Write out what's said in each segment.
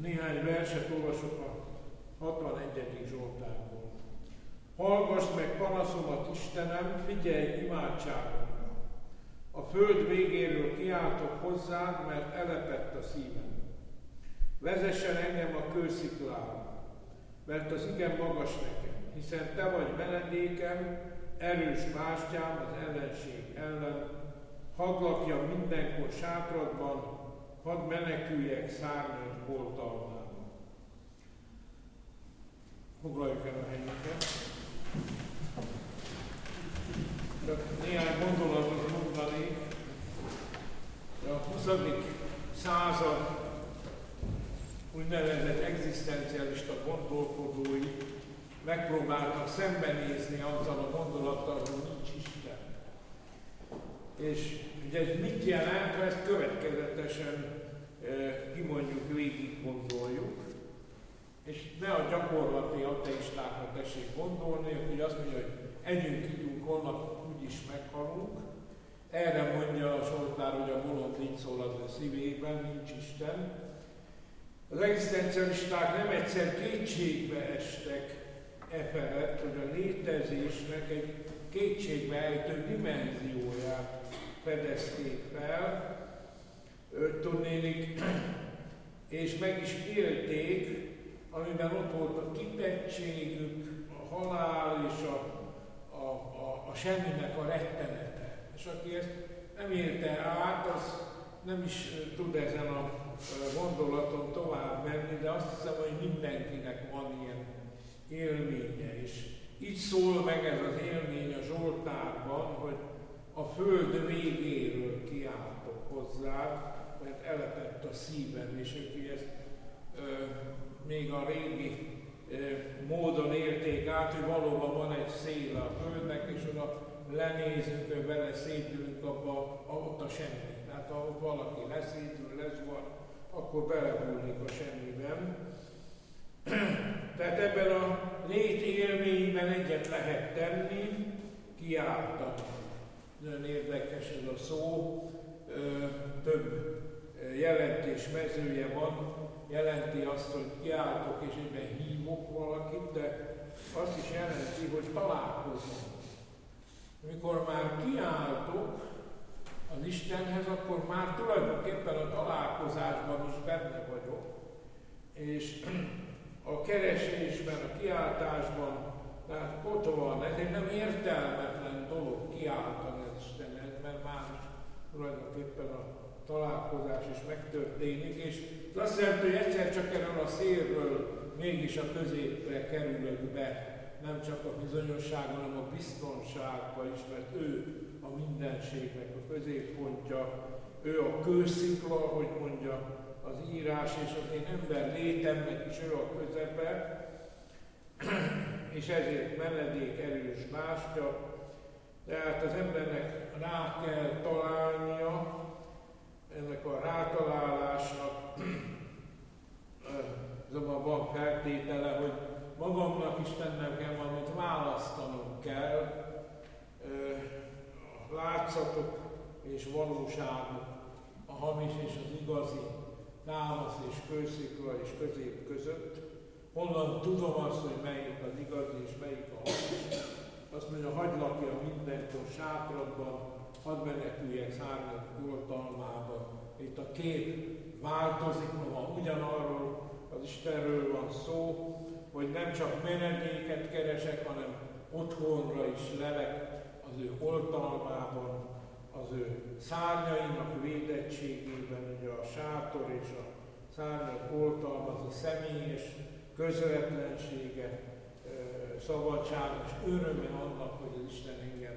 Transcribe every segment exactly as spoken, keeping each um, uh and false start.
Néhány verset olvasok a hatvanegyedik Zsoltárból. Hallgass meg panaszomat, Istenem, figyelj imádságomra. A föld végéről kiáltok hozzád, mert elepett a szívem. Vezessen engem a kősziklára, mert az igen magas nekem, hiszen te vagy menedékem, erős bástyám az ellenség ellen. Hadd lakjam mindenkor sátradban, hadd meneküljek szárnyad oltalmában. Foglaljuk el a helyünket. Csak néhány gondolatot mondanék. A huszadik század úgynevezett egzisztencialista gondolkodói megpróbáltak szembenézni azzal a gondolattal, hogy nincs Isten. És ugye ez mit jelent, ha ezt következetesen e, kimondjuk, végig gondoljuk, és ne a gyakorlati ateistákra tessék gondolni, hogy azt mondja, hogy együnk, ígyunk, holnap úgyis meghalunk. Erre mondja a Zsoltár, hogy a bolond így szól az a szívében, nincs Isten. Az egzisztencialisták nem egyszer kétségbe estek e felett, hogy a létezésnek egy kétségbe ejtő dimenzióját fedezték fel, tudnélik, és meg is élték, amiben ott volt a kitettségük, a halál és a, a, a, a semminek a rettenete. És aki ezt nem élte át, az nem is tud ezen a gondolaton tovább menni, de azt hiszem, hogy mindenkinek van ilyen élménye. És így szól meg ez az élmény a Zsoltárban, hogy a föld végéről kiáltok hozzád, mert elepett a szívem, és ők ezt ö, még a régi ö, módon érték át, hogy valóban van egy széle a földnek, és oda lenézünk, hogy bele szétülünk abba, ott a semmi. Tehát ha valaki leszétül, lezuhan, akkor belehullik a semmiben. Tehát ebben a létélményben egyet lehet tenni, kiáltani. Nagyon érdekes ez a szó, több jelentés mezője van, jelenti azt, hogy kiáltok és egyben hívok valakit, de azt is jelenti, hogy találkozom. Amikor már kiáltok az Istenhez, akkor már tulajdonképpen a találkozásban is benne vagyok, és a keresésben, a kiáltásban, tehát ott van, ez egy nem értelmetlen dolog kiáltani az Istenhez, mert már is tulajdonképpen a találkozás is megtörténik, és ez azt jelenti, hogy egyszer csak erről a szélről mégis a középre kerülök be, nem csak a bizonyosság, hanem a biztonságba is, mert ő a mindenségnek a középpontja, ő a kőszikla, hogy mondja az írás, és az én ember létemnek is ő a közepe, és ezért menedék, erős bástya. Tehát az embernek rá kell találnia, ennek a rátalálásnak azonban van feltétele, hogy magamnak is tennem kell valamit, választanom kell, a látszatok és valóságok, a hamis és az igazi, támasz és kőszikla és közép között. Honnan tudom azt, hogy melyik az igazi és melyik a hamis. Azt mondja, hagyd lakjam mindenkor sátradban, hadd meneküljek szárnyak oltalmába. Itt a kép változik, ha ugyanarról az Istenről van szó, hogy nem csak menedéket keresek, hanem otthonra is lelek az ő oltalmában, az ő szárnyainak védettségében, ugye a sátor és a szárnyak oltalma, az a személyes közvetlensége, szabadság és öröme annak, hogy az Isten engem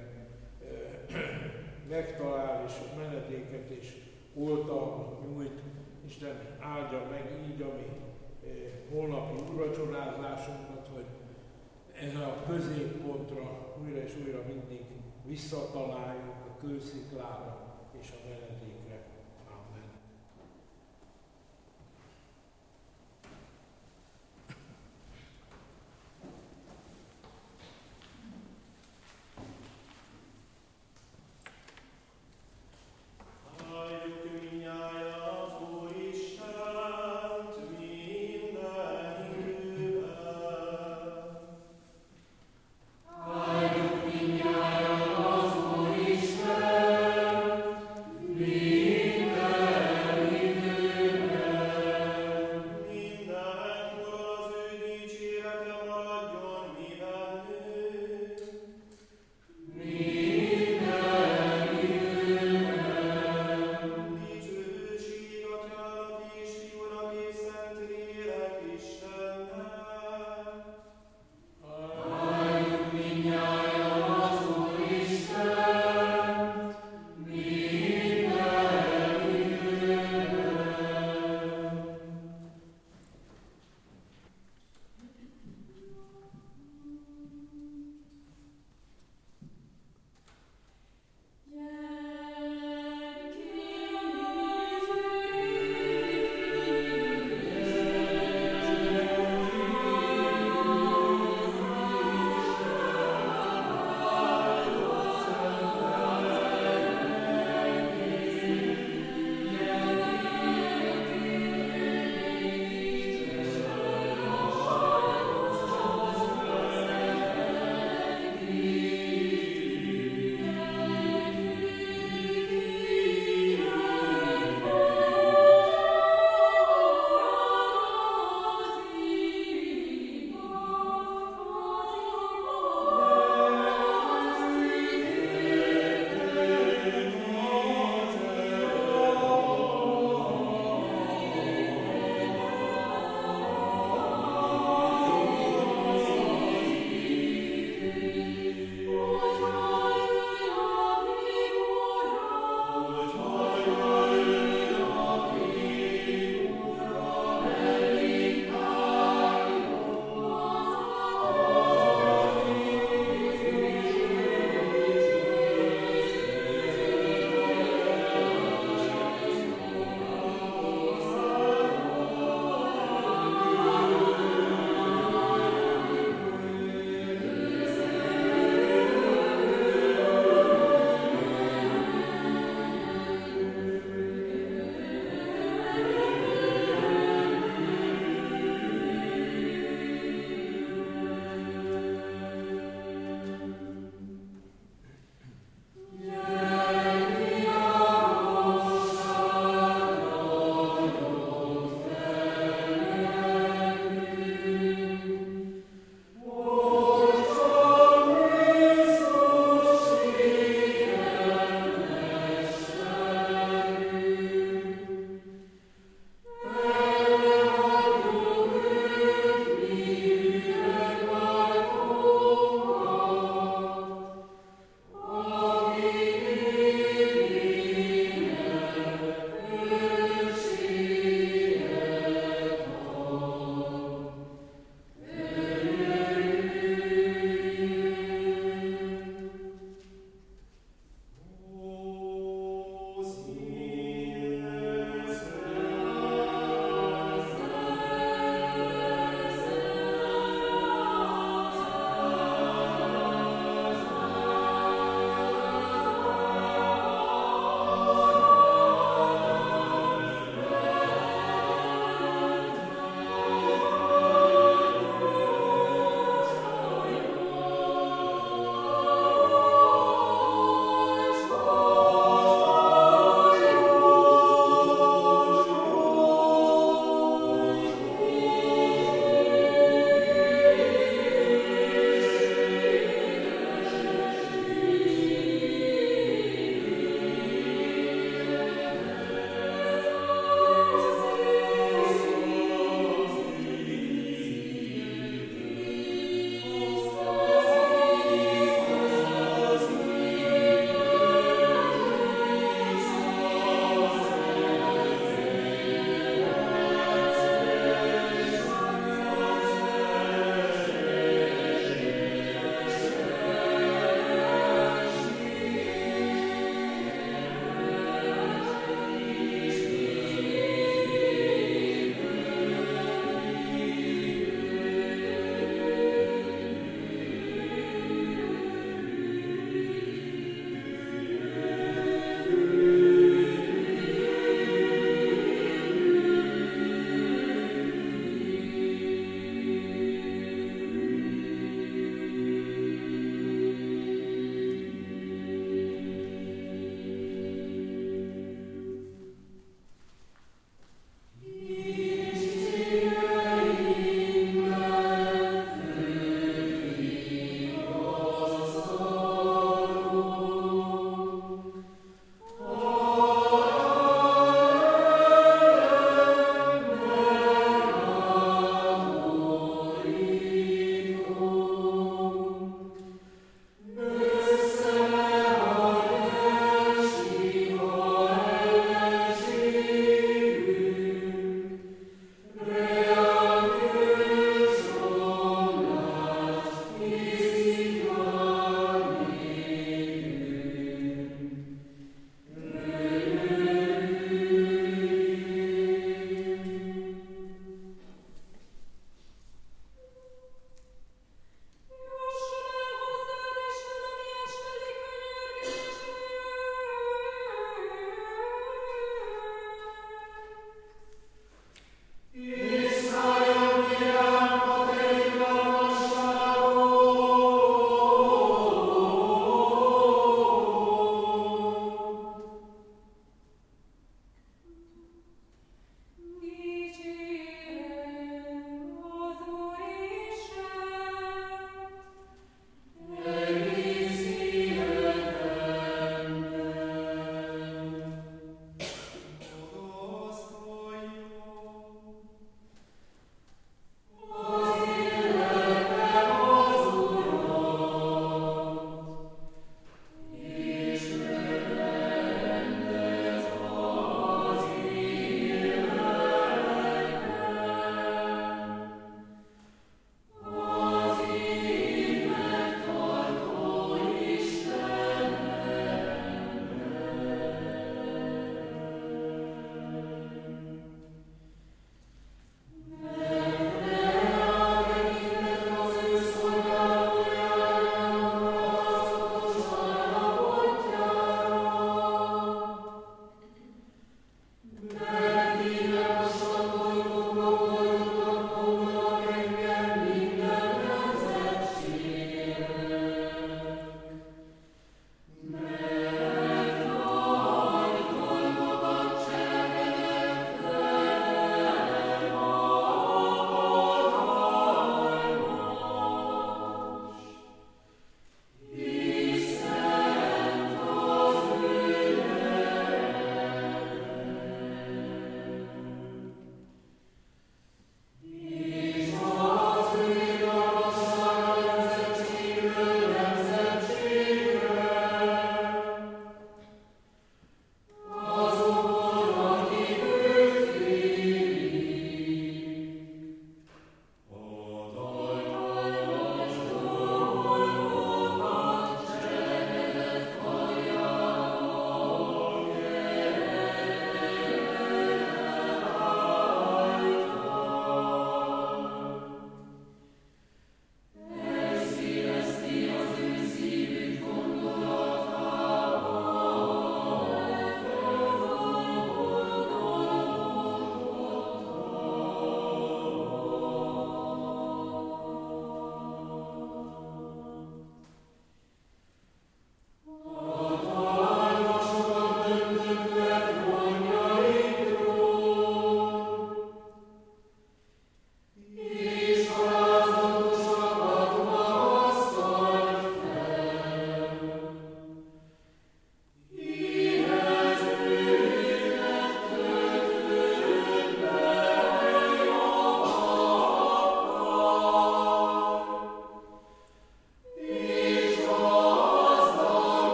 megtalál és menedéket és oltalmat nyújt. Isten áldja meg így a mi holnapi úrvacsorázásunkat, hogy ez a középpontra újra és újra mindig visszataláljunk a kősziklára és a menedékre. Amen. Halljuk minnyájan az Úristent, mi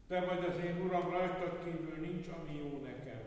Te vagy az én Uram, rajtad kívül nincs, ami jó nekem.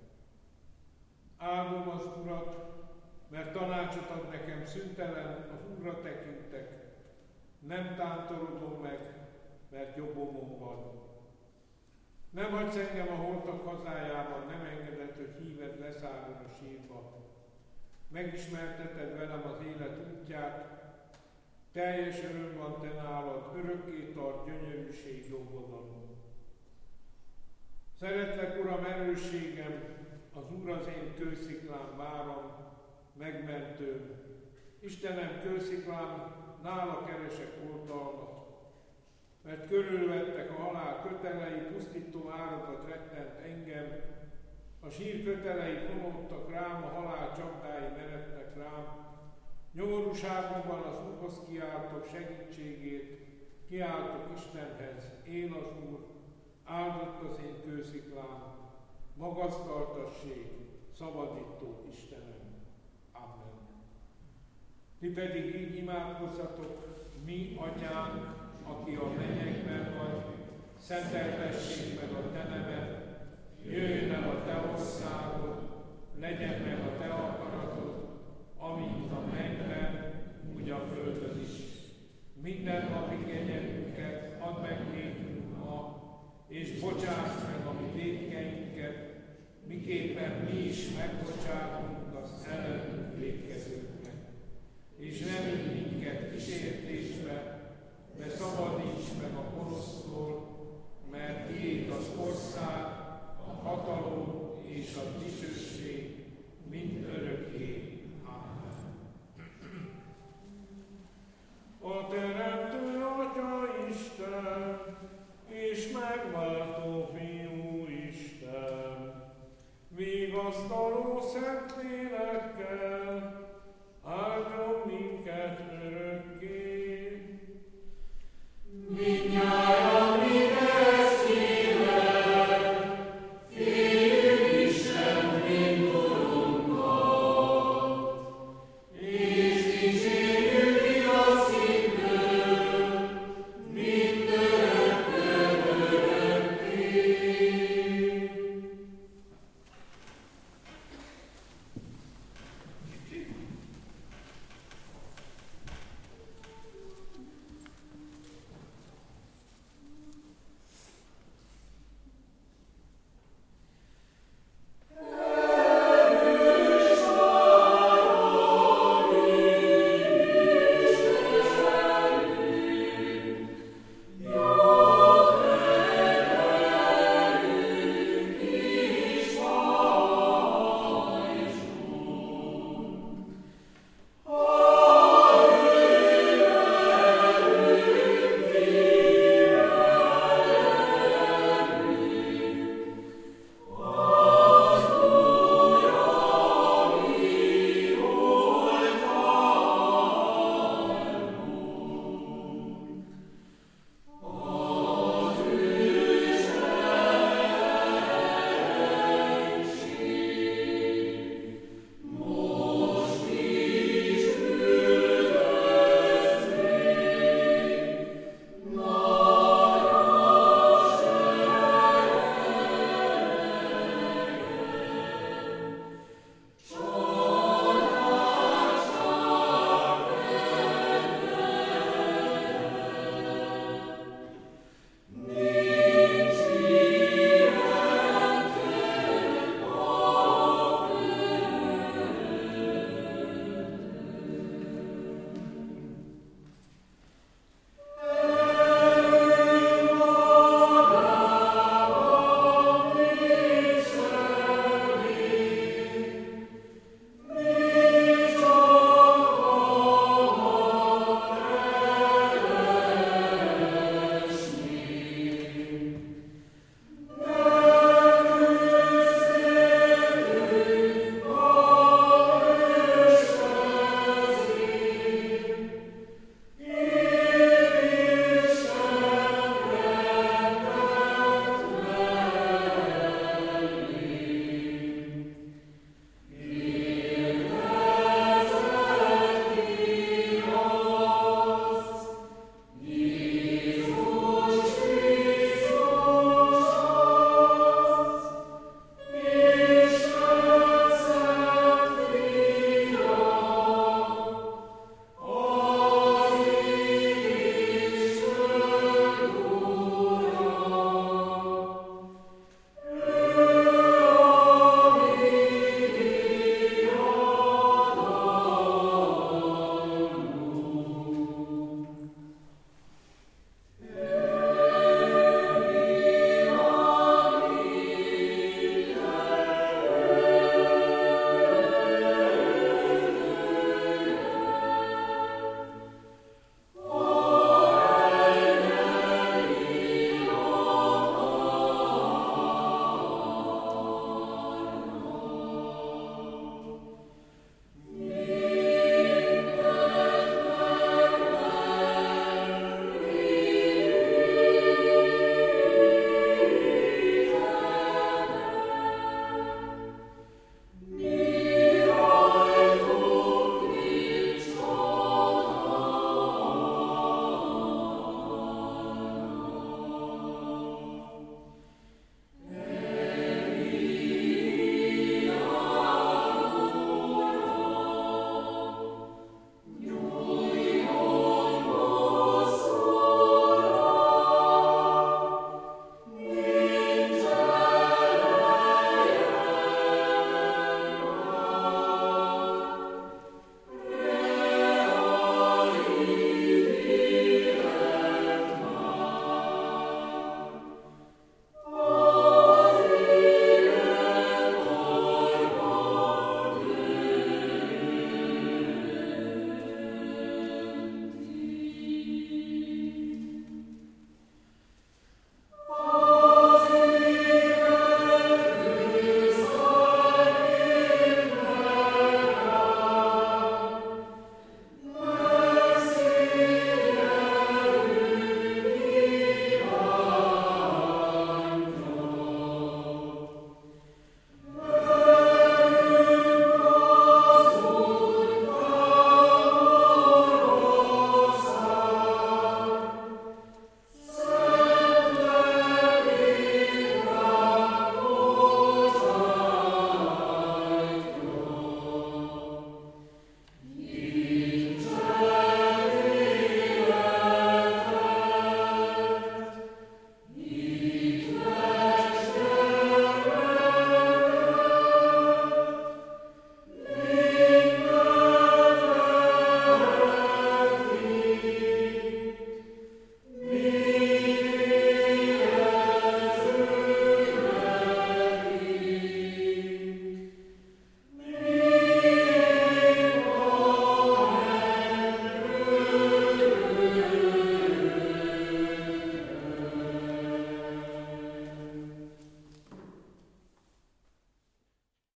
Áldom az Urat, mert tanácsot ad nekem szüntelen, az Úrra tekintek. Nem tántorodom meg, mert jobbomon van. Nem hagysz engem a holtak hazájában, nem engeded, hogy híved leszálljon a sírba. Megismerteted velem az élet útját, teljes öröm van te nálad, örökké tart gyönyörűség dolgodon. Szeretlek, Uram, erősségem, az Úr az én kősziklám, váram, megmentőm. Istenem, kősziklám, nála keresek oltalmat, mert körülvettek a halál kötelei, pusztító áradat rettent engem, a sír kötelei vonódtak rám, a halál csapdái meredtek rám. Nyomorúságomban az Úrhoz kiáltok segítségét, kiáltok Istenhez, én az Úr, áldott az én kősziklám, magasztaltassék, szabadító Istenem. Amen. Ti pedig így imádkozzatok, mi, Atyánk, aki a mennyekben vagy, szenteltessék meg a te neved, jöjjön el a te országod, legyen meg a te akaratod, amint a mennyben, úgy a földön is. Minden napi kegyelmünket add meg nékünk ma, és bocsáss meg a mi vétkeinket, miképpen mi is megbocsátunk az ellenünk vétkezőknek. És ne vigy minket kísértésbe, de szabadíts meg a gonosztól, mert tiéd az ország, a hatalom és a dicsőség mind örökké. Amen. A Teremtő Atya Isten, és megváltó Fiú Isten, vigasztaló Szent